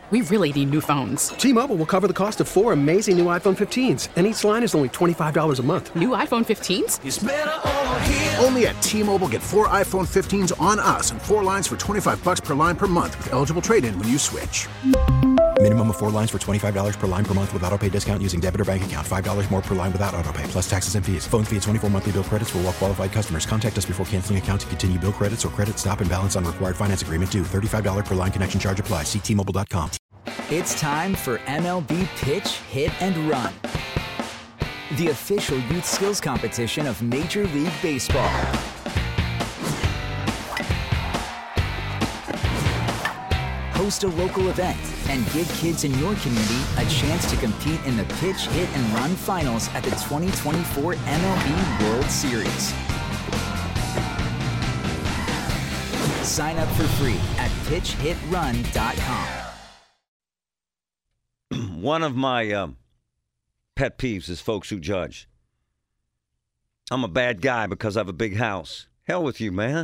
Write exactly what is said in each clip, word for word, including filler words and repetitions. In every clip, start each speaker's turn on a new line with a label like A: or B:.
A: We really need new phones.
B: T-Mobile will cover the cost of four amazing new iPhone fifteens, and each line is only twenty-five dollars a month.
A: New iPhone fifteens?
C: It's better over here.
D: Only at T-Mobile, get four iPhone fifteens on us and four lines for twenty-five dollars per line per month with eligible trade-in when you switch.
E: Minimum of four lines for twenty-five dollars per line per month with autopay discount using debit or bank account. five dollars more per line without autopay, plus taxes and fees. Phone fee at twenty-four monthly bill credits for well-qualified customers. Contact us before canceling account to continue bill credits or credit stop and balance on required finance agreement due. thirty-five dollars per line connection charge applies. See T Mobile dot com.
F: It's time for M L B Pitch, Hit, and Run, the official youth skills competition of Major League Baseball. Host a local event and give kids in your community a chance to compete in the Pitch, Hit, and Run finals at the twenty twenty-four M L B World Series. Sign up for free at pitch hit run dot com.
G: One of my um, pet peeves is folks who judge. I'm a bad guy because I have a big house. Hell with you, man.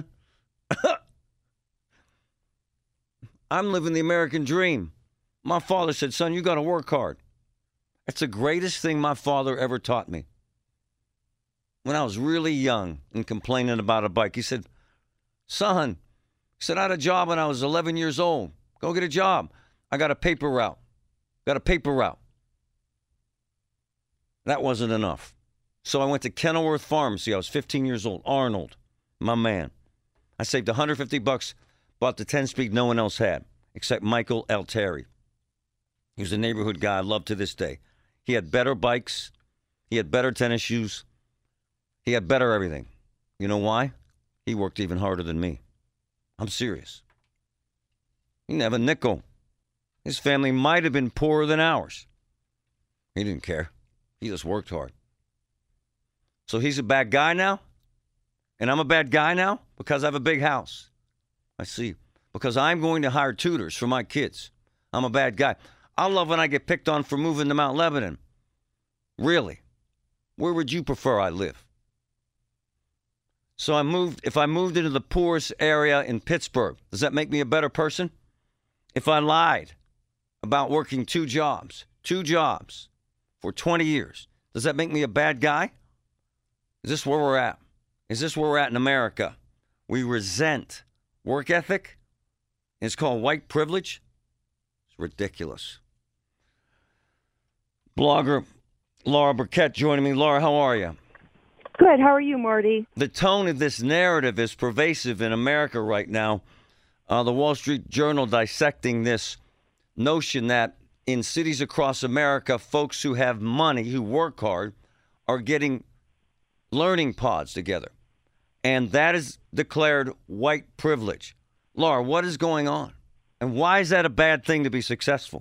G: I'm living the American dream. My father said, son, you got to work hard. That's the greatest thing my father ever taught me. When I was really young and complaining about a bike, he said, son, he said, I had a job when I was eleven years old. Go get a job. I got a paper route. Got a paper route. That wasn't enough. So I went to Kenilworth Pharmacy. I was fifteen years old. Arnold, my man. I saved one hundred fifty bucks, bought the ten-speed no one else had, except Michael Altieri. He was a neighborhood guy I love to this day. He had better bikes. He had better tennis shoes. He had better everything. You know why? He worked even harder than me. I'm serious. He didn't have a nickel. His family might have been poorer than ours. He didn't care. He just worked hard. So he's a bad guy now? And I'm a bad guy now because I have a big house. I see. Because I'm going to hire tutors for my kids. I'm a bad guy. I love when I get picked on for moving to Mount Lebanon. Really? Where would you prefer I live? So I moved, if I moved into the poorest area in Pittsburgh, does that make me a better person? If I lied about working two jobs, two jobs for twenty years, does that make me a bad guy? Is this where we're at? Is this where we're at in America? We resent work ethic. It's called white privilege. It's ridiculous. Blogger Laura Burkett joining me. Laura, how are you?
H: Good. How are you, Marty?
G: The tone of this narrative is pervasive in America right now. Uh, the Wall Street Journal dissecting this notion that in cities across America, folks who have money, who work hard, are getting learning pods together. And that is declared white privilege. Laura, what is going on? And why is that a bad thing to be successful?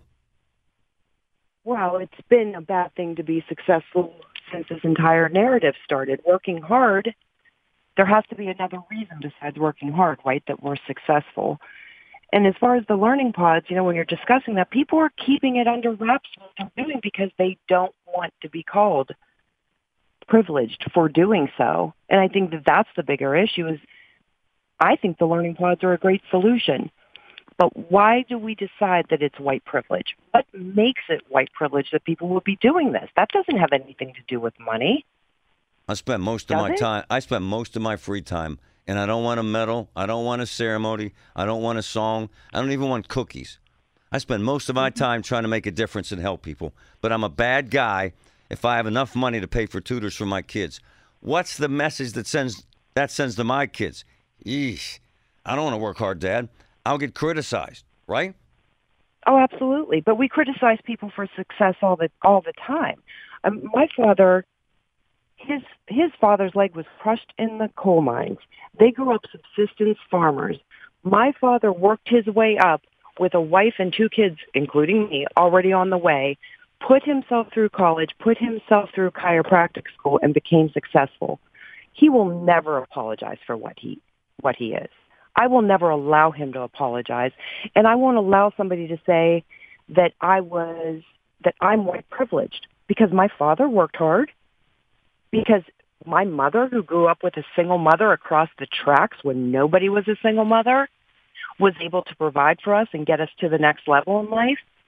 H: Well, it's been a bad thing to be successful since this entire narrative started. Working hard, there has to be another reason besides working hard, right, that we're successful. And as far as the learning pods, you know, when you're discussing that, people are keeping it under wraps what they're doing because they don't want to be called privileged for doing so. And I think that that's the bigger issue is I think the learning pods are a great solution. But why do we decide that it's white privilege? What makes it white privilege that people will be doing this? That doesn't have anything to do with money.
G: I spent most of
H: Does
G: my
H: it?
G: time, I spent most of my free time, and I don't want a medal, I don't want a ceremony, I don't want a song, I don't even want cookies. I spend most of my time trying to make a difference and help people. But I'm a bad guy if I have enough money to pay for tutors for my kids. What's the message that sends that sends to my kids? Yeesh, I don't want to work hard, Dad. I'll get criticized, right?
H: Oh, absolutely. But we criticize people for success all the all the time. Um, my father, his his father's leg was crushed in the coal mines. They grew up subsistence farmers. My father worked his way up with a wife and two kids, including me, already on the way, put himself through college, put himself through chiropractic school, and became successful. He will never apologize for what he what he is. I will never allow him to apologize, and I won't allow somebody to say that I was that I'm white privileged because my father worked hard, because my mother, who grew up with a single mother across the tracks when nobody was a single mother, was able to provide for us and get us to the next level in life.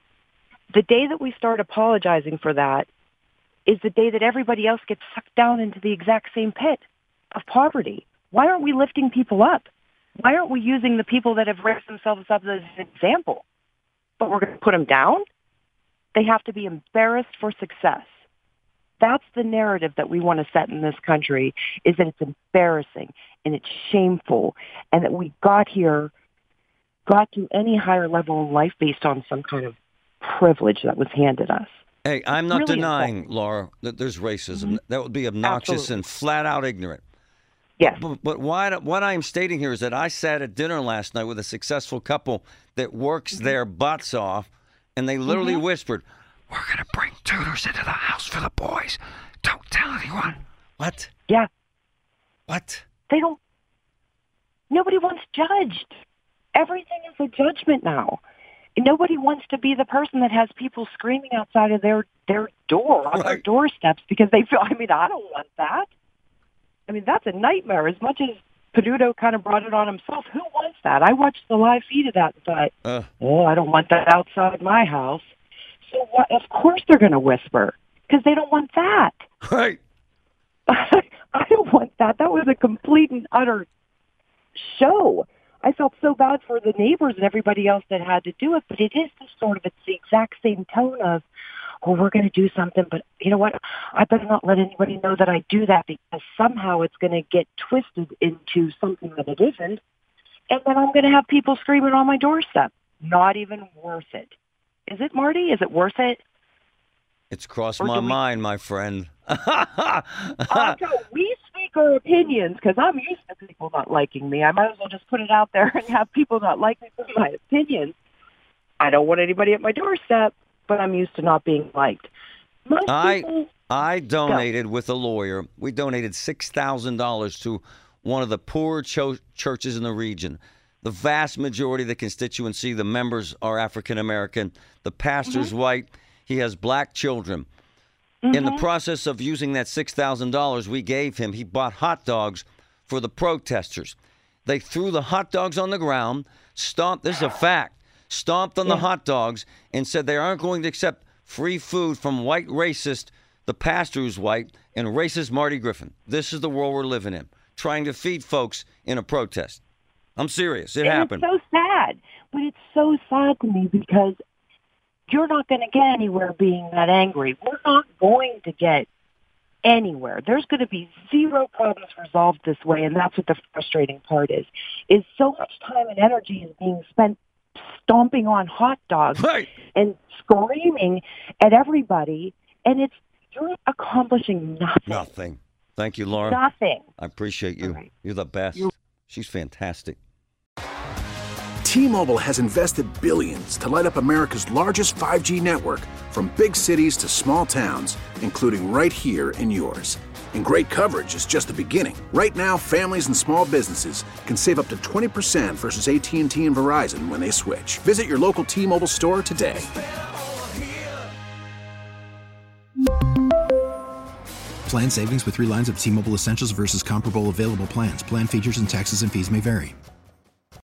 H: the day that we start apologizing for that is the day that everybody else gets sucked down into the exact same pit of poverty. Why aren't we lifting people up? Why aren't we using the people that have raised themselves up as an example? But we're going to put them down? They have to be embarrassed for success. That's the narrative that we want to set in this country, is that it's embarrassing and it's shameful and that we got here, got to any higher level in life based on some kind of privilege that was handed us.
G: Hey, I'm not
H: really
G: denying,
H: important.
G: Laura, that there's racism.
H: Mm-hmm.
G: That would be obnoxious
H: Absolutely.
G: and flat out ignorant.
H: Yes.
G: But, but why, what I am stating here is that I sat at dinner last night with a successful couple that works mm-hmm. their butts off, and they literally mm-hmm. whispered, "We're going to bring tutors into the house for the boys. Don't tell anyone." What?
H: Yeah.
G: What?
H: They don't. Nobody wants judged. Everything is a judgment now. Nobody wants to be the person that has people screaming outside of their, their door, on
G: right.
H: their doorsteps, because they feel, I mean, I don't want that. I mean, that's a nightmare. As much as Peduto kind of brought it on himself, who wants that? I watched the live feed of that and thought, uh. oh, I don't want that outside my house. So what, of course they're going to whisper, because they don't want that.
G: Right.
H: I don't want that. That was a complete and utter show. I felt so bad for the neighbors and everybody else that had to do it, but it is the sort of, it's the exact same tone of, oh, we're going to do something, but you know what? I better not let anybody know that I do that, because somehow it's going to get twisted into something that it isn't, and then I'm going to have people screaming on my doorstep. Not even worth it. Is it, Marty? Is it worth it?
G: It's crossed
H: Or
G: my
H: we...
G: mind, my friend.
H: uh, so we speak our opinions, because I'm used to people not liking me. I might as well just put it out there and have people not like me for my opinions. I don't want anybody at my doorstep, but I'm used to not being liked. Most
G: I
H: people...
G: I donated with a lawyer. We donated six thousand dollars to one of the poor cho- churches in the region. The vast majority of the constituency, the members are African American. The pastor's mm-hmm. white. He has black children. Mm-hmm. In the process of using that six thousand dollars we gave him, he bought hot dogs for the protesters. They threw the hot dogs on the ground, stomped, this is a fact, stomped on yeah. the hot dogs and said they aren't going to accept free food from white racist, the pastor who's white, and racist Marty Griffin. This is the world we're living in, trying to feed folks in a protest. I'm serious. It
H: and
G: happened.
H: It's so sad. But it's so sad to me, because you're not going to get anywhere being that angry. We're not going to get anywhere. There's going to be zero problems resolved this way, and that's what the frustrating part is, is so much time and energy is being spent stomping on hot dogs
G: right.
H: and screaming at everybody, and it's you're accomplishing nothing.
G: Nothing. Thank you, Laura.
H: Nothing.
G: I appreciate you.
H: Right.
G: You're the best.
H: You're-
G: She's fantastic.
D: T-Mobile has invested billions to light up America's largest five G network, from big cities to small towns, including right here in yours. And great coverage is just the beginning. Right now, families and small businesses can save up to twenty percent versus A T and T and Verizon when they switch. Visit your local T-Mobile store today.
E: Plan savings with three lines of T-Mobile Essentials versus comparable available plans. Plan features and taxes and fees may vary.